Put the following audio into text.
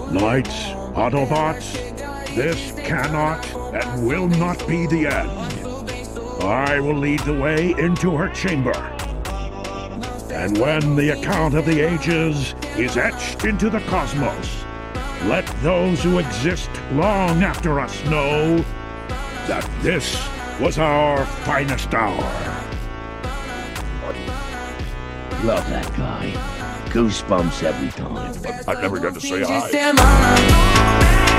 Knights, Autobots, this cannot and will not be the end. I will lead the way into her chamber. And when the account of the ages is etched into the cosmos, let those who exist long after us know that this was our finest hour. Love that guy. Goosebumps every time. I'm never gonna say hi.